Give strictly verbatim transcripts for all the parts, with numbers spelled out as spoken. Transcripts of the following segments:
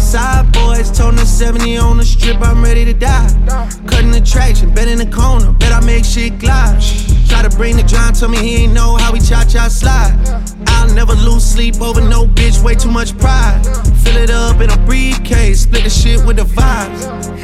outside, boys. Toting the seventy on the strip, I'm ready to die. Cutting the traction, bet in the corner, bet I make shit glide. Try to bring the John, tell me he ain't know how we cha-cha slide. I'll never lose sleep over no bitch, way too much pride. Fill it up in a briefcase, split the shit with the vibes.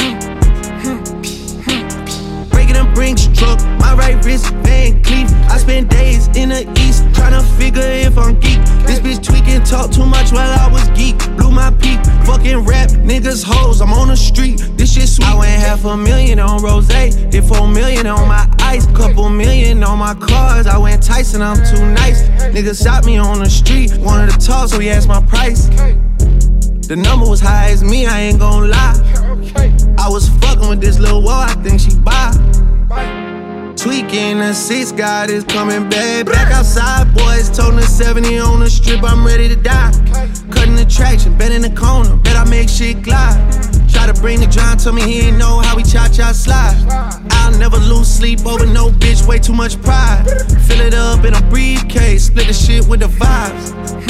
Breaking them Brinks truck, my right wrist, Van Cleef. I spend days in the east, tryna figure if I'm geek. This bitch tweaking, talk too much while I was geek. Blew my peak, fucking rap, niggas hoes, I'm on the street. This shit sweet. I went half a million on rose, did four million on my ice. Couple million on my cars, I went Tyson, I'm too nice. Niggas shot me on the street, wanted to talk, so he asked my price. The number was high as me, I ain't gon' lie. I was fucking with this little wall, I think she buy. Tweaking, the six God is coming back. Back outside, boys, toting the seventy on the strip, I'm ready to die. Cutting the traction, bet in the corner, bet I make shit glide. Try to bring the John, tell me he ain't know how we cha-cha slide. I'll never lose sleep over no bitch, way too much pride. Fill it up in a briefcase, split the shit with the vibes.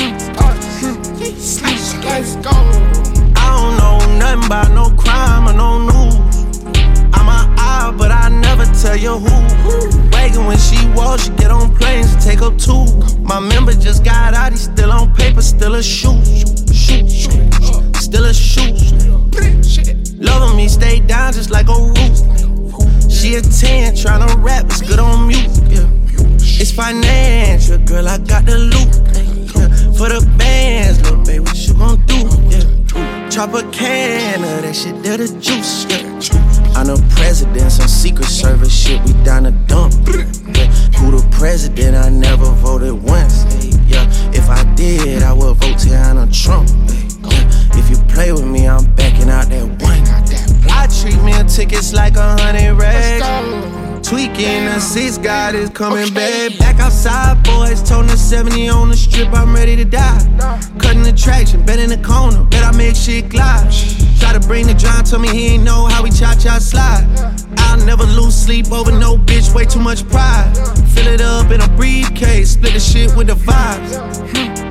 Let's go. I don't know nothing about no crime or no news. I'm an eye, but I never tell you who. Wagon when she walks, she get on planes and take up two. My member just got out, he still on paper, still a shoot. Shoot, shoot, still a shoot. Loving me, stay down just like a roof. She a ten, tryna rap, it's good on mute. Yeah. It's financial, girl, I got the loot. Yeah. For the bands, little baby, what you gon' do? Yeah. Chop a can of that shit, that the juice. Yeah. I'm the president, some secret service shit, we down the dump. Yeah. Who the president? I never voted once. Yeah. If I did, I would vote Tiana Trump. Yeah. If you play with me, I'm backing out that one. I treat meal tickets like a hundred racks. Tweaking, the six God is coming okay. back. Back outside, boys, toting the seventy on the strip, I'm ready to die. Cutting the traction, bet in the corner, bet I make shit glide. Try to bring the John, tell me he ain't know how we cha-cha slide. I'll never lose sleep over no bitch, way too much pride. Fill it up in a briefcase, split the shit with the vibes.